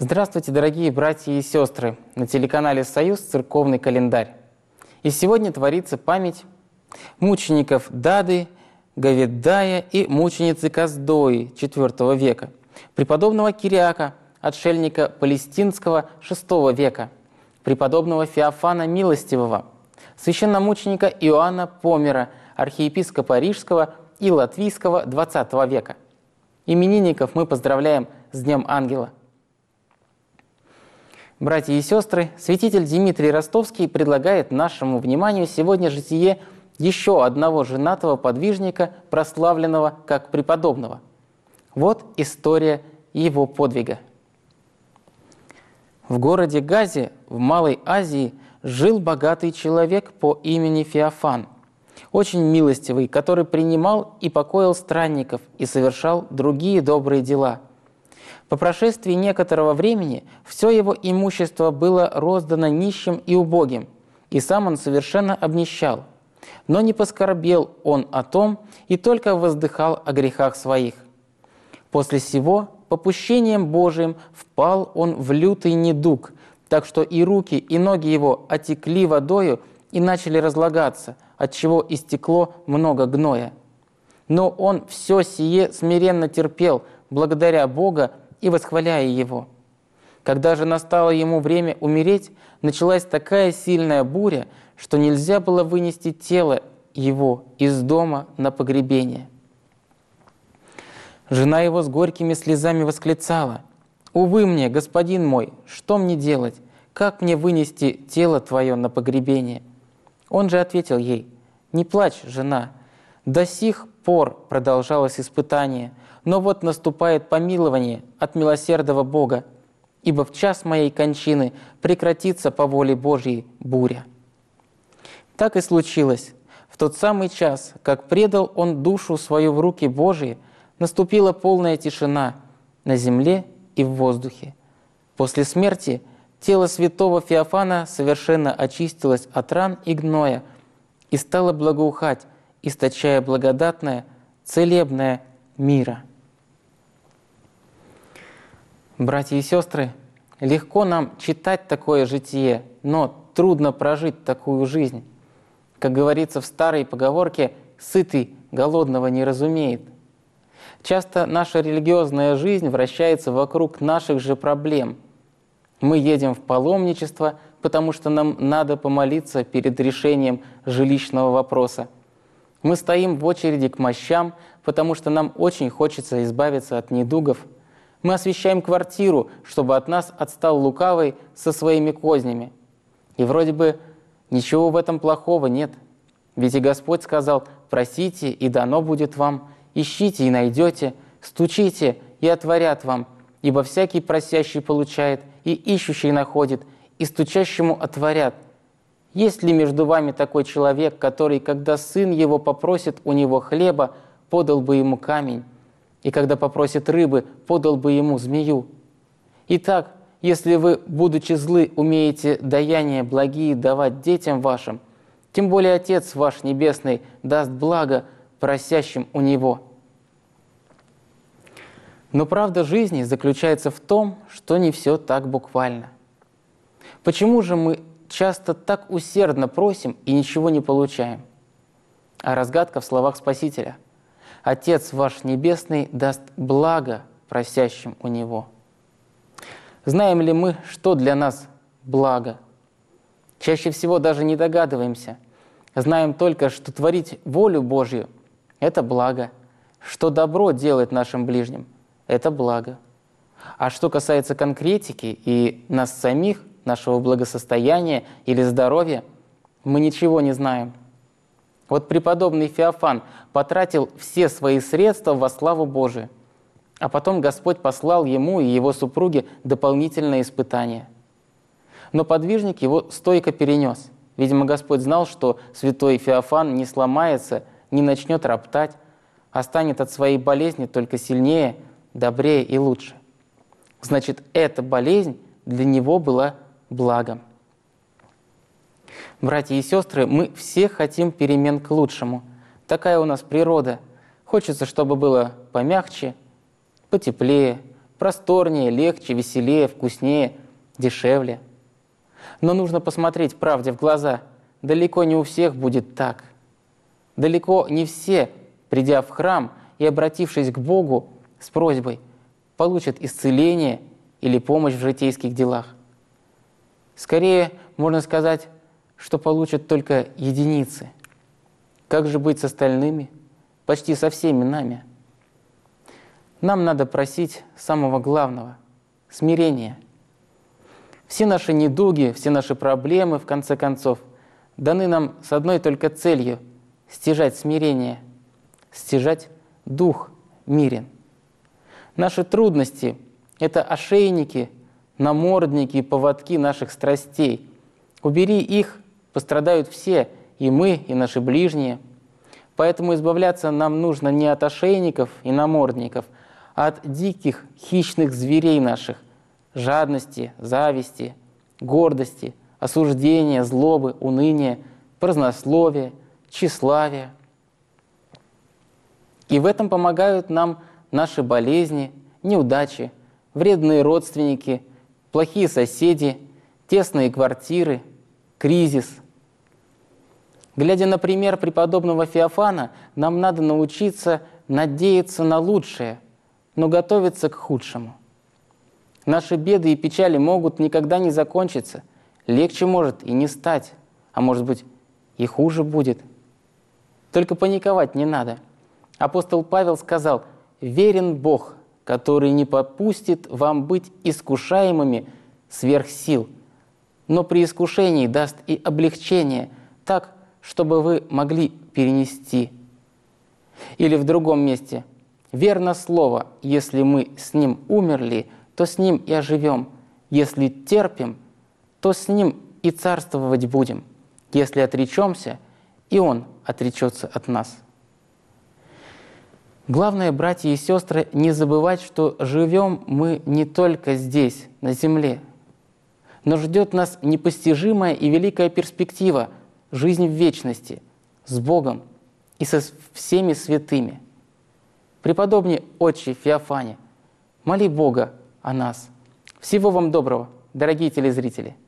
Здравствуйте, дорогие братья и сестры! На телеканале «Союз» церковный календарь. И сегодня творится память мучеников Дады, Говеддая и мученицы Каздои IV века, преподобного Кириака, отшельника палестинского VI века, преподобного Феофана Милостивого, священномученика Иоанна Помера, архиепископа Рижского и Латвийского XX века. Именинников мы поздравляем с Днем Ангела. Братья и сестры, святитель Дмитрий Ростовский предлагает нашему вниманию сегодня житие еще одного женатого подвижника, прославленного как преподобного. Вот история его подвига. В городе Газе в Малой Азии жил богатый человек по имени Феофан, очень милостивый, который принимал и покоил странников и совершал другие добрые дела. По прошествии некоторого времени все его имущество было роздано нищим и убогим, и сам он совершенно обнищал. Но не поскорбел он о том и только воздыхал о грехах своих. После сего, попущением Божиим, впал он в лютый недуг, так что и руки, и ноги его отекли водою и начали разлагаться, отчего истекло много гноя. Но он все сие смиренно терпел, благодаря Бога и восхваляя Его. Когда же настало ему время умереть, началась такая сильная буря, что нельзя было вынести тело его из дома на погребение. Жена его с горькими слезами восклицала: «Увы мне, господин мой, что мне делать? Как мне вынести тело твое на погребение?» Он же ответил ей: «Не плачь, жена, до сих пор продолжалось испытание, но вот наступает помилование от милосердного Бога, ибо в час моей кончины прекратится по воле Божьей буря». Так и случилось. В тот самый час, как предал он душу свою в руки Божьи, наступила полная тишина на земле и в воздухе. После смерти тело святого Феофана совершенно очистилось от ран и гноя и стало благоухать, источая благодатное, целебное мира. Братья и сестры, легко нам читать такое житие, но трудно прожить такую жизнь. Как говорится в старой поговорке, «сытый голодного не разумеет». Часто наша религиозная жизнь вращается вокруг наших же проблем. Мы едем в паломничество, потому что нам надо помолиться перед решением жилищного вопроса. Мы стоим в очереди к мощам, потому что нам очень хочется избавиться от недугов. Мы освящаем квартиру, чтобы от нас отстал лукавый со своими кознями. И вроде бы ничего в этом плохого нет. Ведь и Господь сказал: «Просите, и дано будет вам, ищите, и найдете, стучите, и отворят вам, ибо всякий просящий получает, и ищущий находит, и стучащему отворят». Есть ли между вами такой человек, который, когда сын его попросит у него хлеба, подал бы ему камень, и когда попросит рыбы, подал бы ему змею? Итак, если вы, будучи злы, умеете даяния благие давать детям вашим, тем более Отец ваш Небесный даст благо просящим у Него. Но правда жизни заключается в том, что не все так буквально. Почему же мы часто так усердно просим и ничего не получаем? А разгадка в словах Спасителя: «Отец ваш Небесный даст благо просящим у Него». Знаем ли мы, что для нас благо? Чаще всего даже не догадываемся. Знаем только, что творить волю Божью – это благо, что добро делать нашим ближним – это благо. А что касается конкретики и нас самих, нашего благосостояния или здоровья, мы ничего не знаем. Вот преподобный Феофан потратил все свои средства во славу Божию, а потом Господь послал ему и его супруге дополнительные испытания. Но подвижник его стойко перенес. Видимо, Господь знал, что святой Феофан не сломается, не начнет роптать, а станет от своей болезни только сильнее, добрее и лучше. Значит, эта болезнь для него была благом. Братья и сестры, мы все хотим перемен к лучшему. Такая у нас природа. Хочется, чтобы было помягче, потеплее, просторнее, легче, веселее, вкуснее, дешевле. Но нужно посмотреть правде в глаза. Далеко не у всех будет так. Далеко не все, придя в храм и обратившись к Богу с просьбой, получат исцеление или помощь в житейских делах. Скорее, можно сказать, что получат только единицы. Как же быть с остальными? Почти со всеми нами. Нам надо просить самого главного — смирения. Все наши недуги, все наши проблемы, в конце концов, даны нам с одной только целью — стяжать смирение, стяжать дух мирен. Наши трудности — это ошейники, намордники и поводки наших страстей. Убери их, пострадают все, и мы, и наши ближние. Поэтому избавляться нам нужно не от ошейников и намордников, а от диких хищных зверей наших — жадности, зависти, гордости, осуждения, злобы, уныния, празднословия, тщеславия. И в этом помогают нам наши болезни, неудачи, вредные родственники, плохие соседи, тесные квартиры, кризис. Глядя на пример преподобного Феофана, нам надо научиться надеяться на лучшее, но готовиться к худшему. Наши беды и печали могут никогда не закончиться, легче может и не стать, а может быть и хуже будет. Только паниковать не надо. Апостол Павел сказал: «Верен Бог, который не попустит вам быть искушаемыми сверх сил, но при искушении даст и облегчение, так, чтобы вы могли перенести». Или в другом месте: «Верно слово, если мы с Ним умерли, то с Ним и оживем. Если терпим, то с Ним и царствовать будем. Если отречемся, и Он отречется от нас». Главное, братья и сестры, не забывать, что живем мы не только здесь, на земле, но ждет нас непостижимая и великая перспектива — жизнь в вечности, с Богом и со всеми святыми. Преподобный отче Феофане, моли Бога о нас. Всего вам доброго, дорогие телезрители!